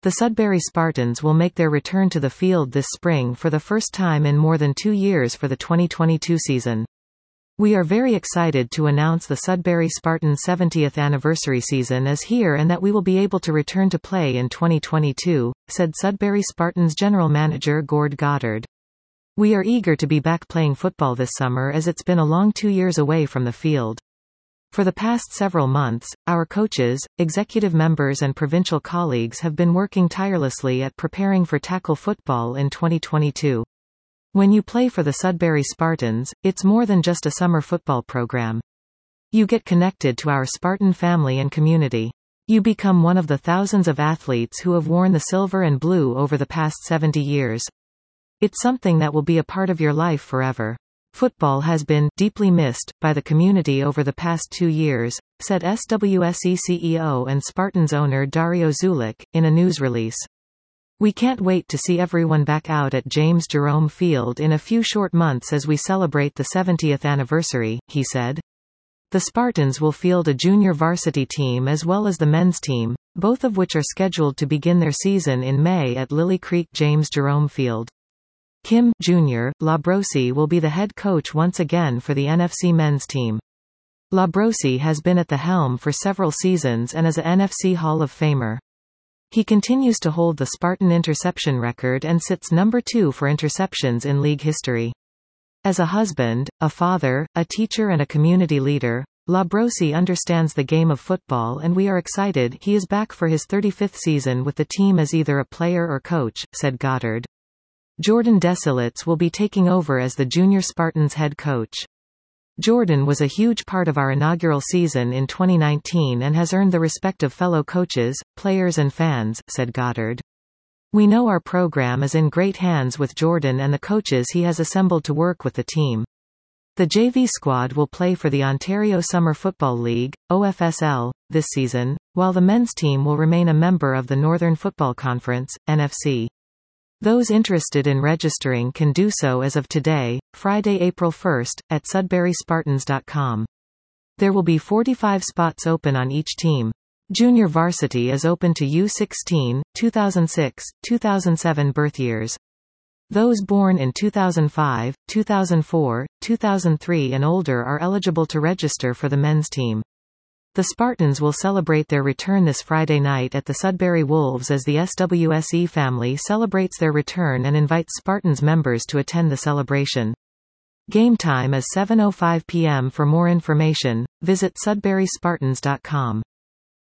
The Sudbury Spartans will make their return to the field this spring for the first time in more than 2 years for the 2022 season. We are very excited to announce the Sudbury Spartans' 70th anniversary season is here and that we will be able to return to play in 2022, said Sudbury Spartans general manager Gord Goddard. We are eager to be back playing football this summer as it's been a long 2 years away from the field. For the past several months, our coaches, executive members and provincial colleagues have been working tirelessly at preparing for tackle football in 2022. When you play for the Sudbury Spartans, it's more than just a summer football program. You get connected to our Spartan family and community. You become one of the thousands of athletes who have worn the silver and blue over the past 70 years. It's something that will be a part of your life forever. Football has been deeply missed by the community over the past 2 years, said SWSE CEO and Spartans owner Dario Zulik, in a news release. We can't wait to see everyone back out at James Jerome Field in a few short months as we celebrate the 70th anniversary, he said. The Spartans will field a junior varsity team as well as the men's team, both of which are scheduled to begin their season in May at Lily Creek James Jerome Field. Kim Jr. Labrosi will be the head coach once again for the NFC men's team. Labrosi has been at the helm for several seasons and is a NFC Hall of Famer. He continues to hold the Spartan interception record and sits number 2 for interceptions in league history. As a husband, a father, a teacher and a community leader, Labrosi understands the game of football and we are excited he is back for his 35th season with the team as either a player or coach, said Goddard. Jordan Desilets will be taking over as the Junior Spartans head coach. Jordan was a huge part of our inaugural season in 2019 and has earned the respect of fellow coaches, players and fans, said Goddard. We know our program is in great hands with Jordan and the coaches he has assembled to work with the team. The JV squad will play for the Ontario Summer Football League, OFSL, this season, while the men's team will remain a member of the Northern Football Conference, NFC. Those interested in registering can do so as of today, Friday, April 1st, at sudburyspartans.com. There will be 45 spots open on each team. Junior varsity is open to U16, 2006, 2007 birth years. Those born in 2005, 2004, 2003 and older are eligible to register for the men's team. The Spartans will celebrate their return this Friday night at the Sudbury Wolves as the SWSE family celebrates their return and invites Spartans members to attend the celebration. Game time is 7:05 p.m. For more information, visit sudburyspartans.com.